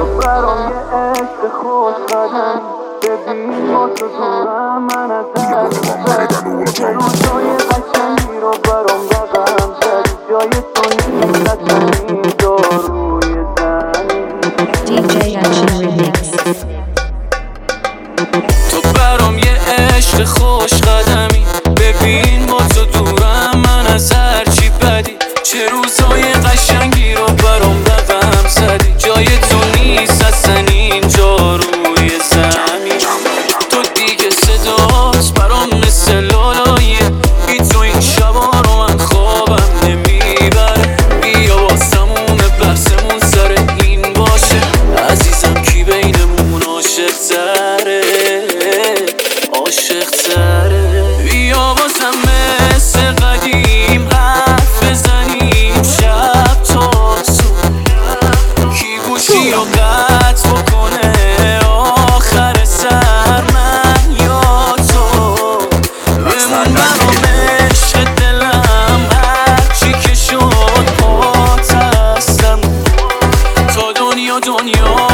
برام یه عشق خوش قدم ببین با تو دورم من از دست چه روزای قشنگی رو برام رقم زدی جای تو نیست این داروی زمین DJ Action Remix. تو برام یه عشق خوش قدمی ببین با تو دورم من از هرچی بدی چه روزای قشنگی رو برام رقم زدی جای تو نیست اصلا اینجا روی زمین تو دیگه صدات برام مثل لالاییه بی تو این شبا رو من خوابم نمیبره بیا واسمون بحثمون سر این باشه عزیزم کی بینمون عاشق تره عاشق تره بیا بازم مثل قدیم حرف بزنیم شب تا صبح کی گوشی رو قطع بکنه آخر سر من یا تو بمون برام عشق دلم هرچی که شد پات هستم تا دنیا